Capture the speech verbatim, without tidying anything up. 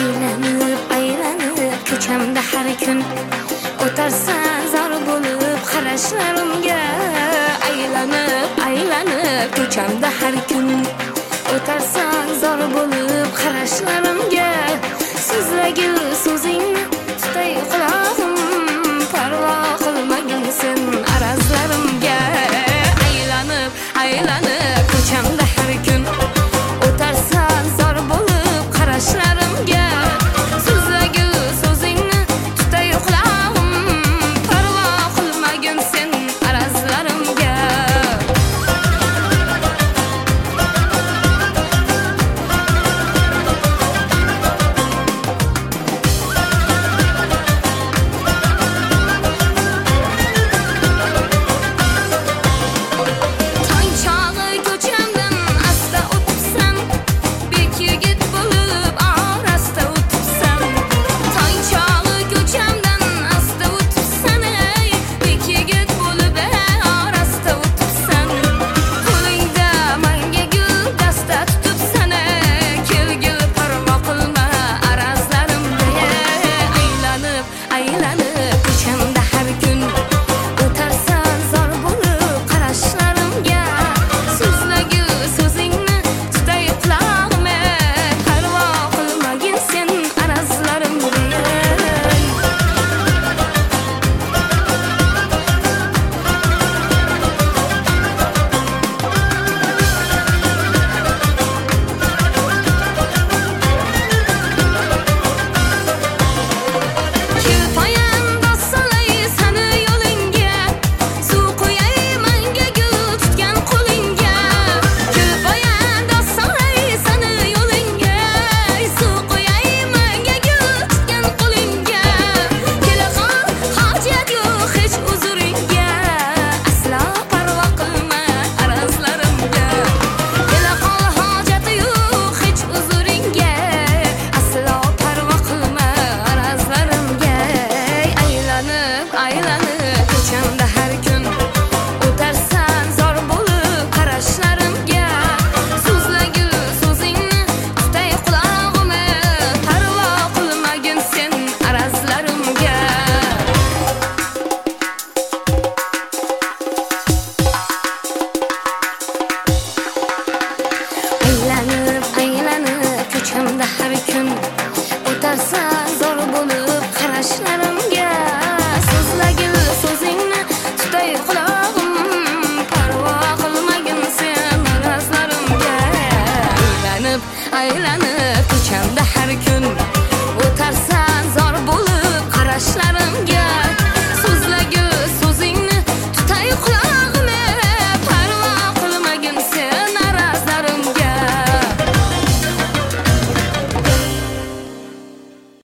Aylanib, aylanib ko'chamda har kun o'tarsan zor bo'lib qarashlarimga. Aylanib, aylanib ko'chamda har kun o'tarsan zor bo'lib qarashlarimga. So'zlagil so'zingni tutay quloqim, parvo qilmagin sen arazlarimga. Aylanib, aylanib ko'chamda har kun o'tarsan zor bo'lib qarashlarimga. So'zlagil so'zingni tutay quloqim, parvo qilmagin sen arazlarimga. Aylanib, aylanib ko'chamda har kun o'tarsan